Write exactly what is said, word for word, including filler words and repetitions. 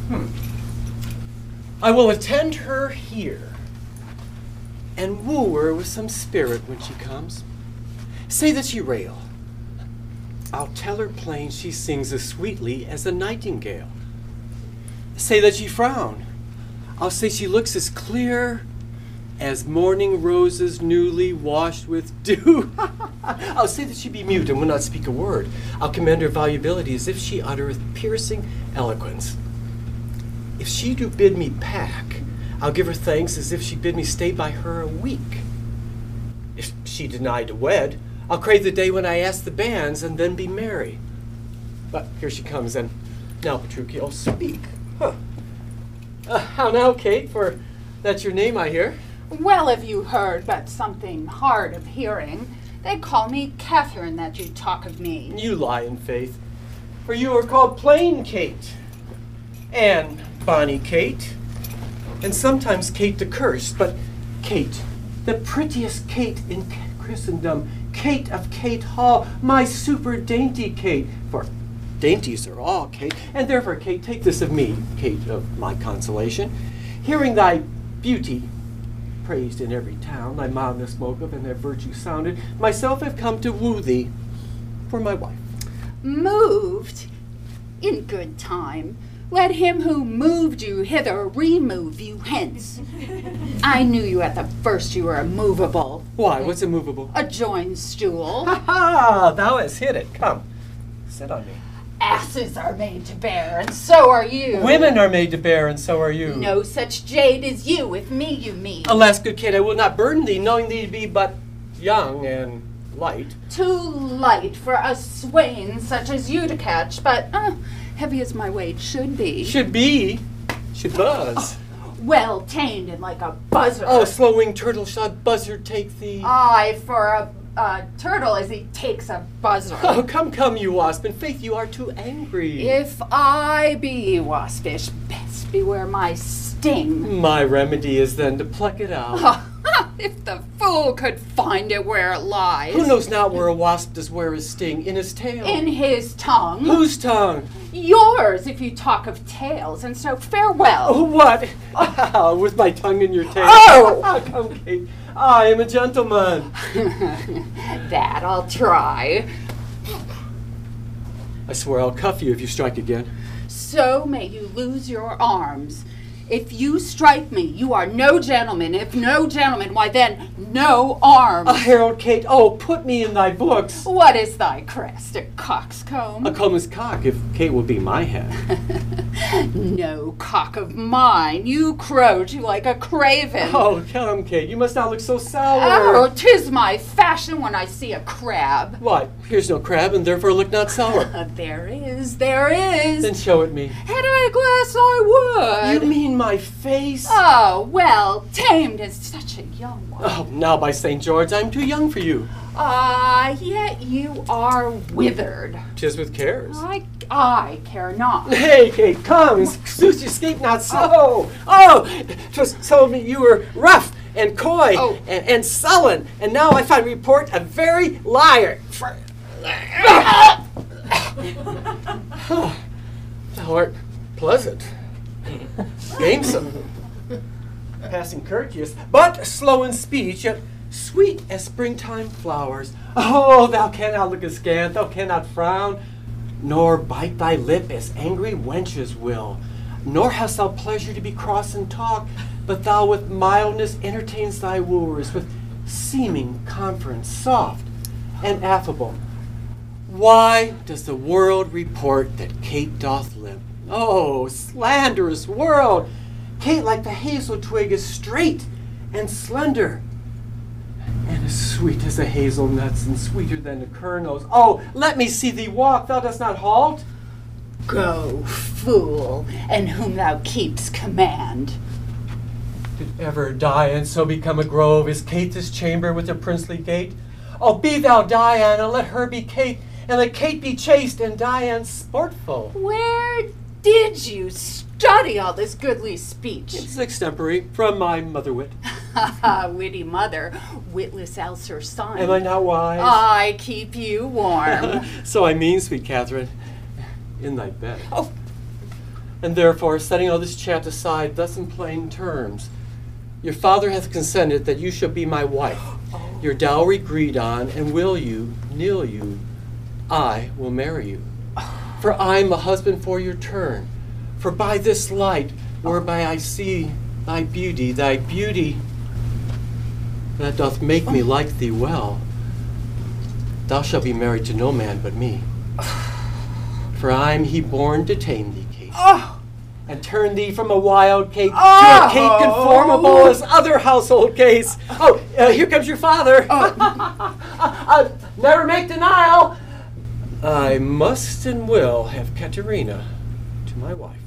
Hmm. I will attend her here and woo her with some spirit when she comes. Say that she rail. I'll tell her plain she sings as sweetly as a nightingale. Say that she frown. I'll say she looks as clear as morning roses newly washed with dew. I'll say that she be mute and will not speak a word. I'll commend her volubility as if she uttereth piercing eloquence. If she do bid me pack, I'll give her thanks as if she bid me stay by her a week. If she deny to wed, I'll crave the day when I ask the banns and then be merry. But here she comes, and now, Petruchio, speak. Huh. Uh, how now, Kate, for that's your name, I hear. Well, have you heard but something hard of hearing? They call me Catherine, that you talk of me. You lie in faith, for you are called plain Kate, and bonny Kate, and sometimes Kate the Cursed, but Kate, the prettiest Kate in Christendom, Kate of Kate Hall, my super dainty Kate, for dainties are all, Kate, and therefore, Kate, take this of me, Kate of my consolation, hearing thy beauty praised in every town, thy mildness spoke of, and thy virtue sounded, myself have come to woo thee for my wife. Moved? In good time. Let him who moved you hither remove you hence. I knew you at the first you were immovable. Why, what's immovable? A joined stool. Ha ha! Thou hast hit it. Come, sit on me. Asses are made to bear, and so are you. Women are made to bear, and so are you. No such jade as you with me, you mean. Alas, good Kate, I will not burden thee, knowing thee to be but young and light. Too light for a swain such as you to catch, but uh, heavy as my weight should be. Should be. Should buzz. Oh, well tamed and like a buzzard. Oh, slow-winged turtle, shall a buzzard take thee? Aye, for a uh, turtle as he takes a buzzard. Oh, come, come, you wasp. In faith, you are too angry. If I be waspish, best beware my sting. My remedy is then to pluck it out. If the fool could find it where it lies. Who knows not where a wasp does wear his sting? In his tail. In his tongue. Whose tongue? Yours, if you talk of tails, and so farewell. Oh, what? Oh. With my tongue in your tail. Oh! Come, Kate. I am a gentleman. That I'll try. I swear I'll cuff you if you strike again. So may you lose your arms. If you strike me, you are no gentleman. If no gentleman, why then, no arms. A herald, Kate. Oh, put me in thy books. What is thy crest? A coxcomb? A comb is cock, if Kate will be my head. No cock of mine. You crow too like a craven. Oh, come, Kate. You must not look so sour. Oh, 'tis my fashion when I see a crab. Why, here's no crab, and therefore look not sour. There is, there is. Then show it me. Had I a glass, I would. You mean my face? Oh, well, tamed as such a young one. Oh, now by Saint George, I'm too young for you. Ah, uh, yet you are withered. 'Tis with cares. I, I care not. Hey, Kate, come, Zeus, escape not so. Oh, 'twas told me you were rough and coy oh. and, and sullen, and now I find report a very liar. Thou art pleasant, gamesome, passing courteous, but slow in speech, yet sweet as springtime flowers. Oh, thou cannot look askant, thou cannot frown, nor bite thy lip as angry wenches will, nor hast thou pleasure to be cross in talk, but thou with mildness entertains thy wooers, with seeming conference soft and affable. Why does the world report that Kate doth limp? Oh, slanderous world! Kate, like the hazel twig, is straight and slender, and as sweet as the hazelnuts, and sweeter than the kernels. Oh, let me see thee walk, thou dost not halt. Go, fool, and whom thou keepst command. Did ever Dian so become a grove? Is Kate this chamber with a princely gate? Oh, be thou Dian, and let her be Kate, and let Kate be chaste, and Dian sportful. Where did you study all this goodly speech? It's extempore, from my mother wit. Witty mother, witless else her son. Am I not wise? I keep you warm. So I mean, sweet Catherine, in thy bed. Oh, And therefore, setting all this chat aside, thus in plain terms, your father hath consented that you shall be my wife, your dowry agreed on, and will you, nill you, I will marry you. For I am a husband for your turn. For by this light, whereby I see thy beauty, thy beauty that doth make me like thee well, thou shalt be married to no man but me. For I am he born to tame thee, Kate, Oh, and turn thee from a wild Kate Oh. to a Kate conformable as other household Kates. Oh, uh, here comes your father. uh, never make denial. I must and will have Katerina to my wife.